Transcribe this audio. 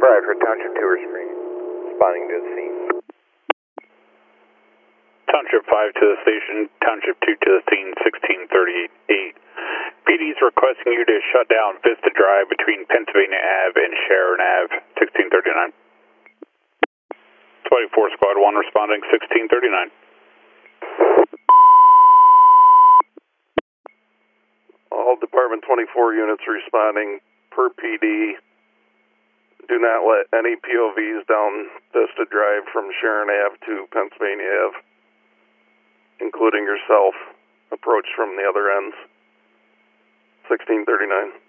Bradford, Township 2 responding to the scene. Township 5 to the station, Township 2 to the scene, 1638. PD is requesting you to shut down Vista Drive between Pennsylvania Ave and Sharon Ave, 1639. 24 Squad 1 responding, 1639. All Department 24 units responding per PD. Do not let any POVs down Vista Drive from Sharon Ave to Pennsylvania Ave, including yourself, approach from the other ends. 1639.